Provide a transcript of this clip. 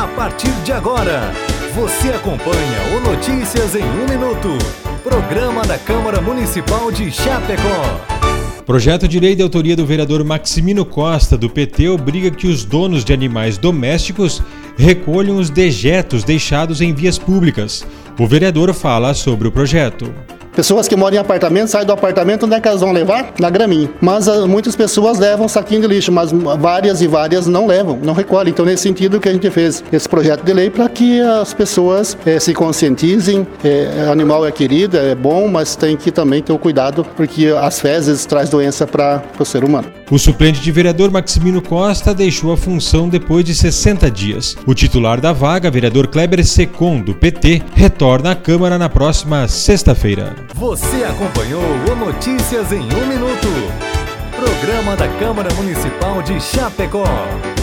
partir de agora, você acompanha o Notícias em 1 Minuto, programa da Câmara Municipal de Chapecó. Projeto de lei de autoria do vereador Maximino Costa, do PT, obriga que os donos de animais domésticos recolham os dejetos deixados em vias públicas. O vereador fala sobre o projeto. Pessoas que moram em apartamento, saem do apartamento, onde é que elas vão levar? Na graminha. Mas muitas pessoas levam saquinho de lixo, mas várias não levam, não recolhem. Então, nesse sentido que a gente fez esse projeto de lei para que as pessoas se conscientizem. Animal é querido, é bom, mas tem que também ter o cuidado, porque as fezes traz doença para o ser humano. O suplente de vereador Maximino Costa deixou a função depois de 60 dias. O titular da vaga, vereador Kleber Secon, do PT, retorna à Câmara na próxima sexta-feira. Você acompanhou o Notícias em 1 Minuto, programa da Câmara Municipal de Chapecó.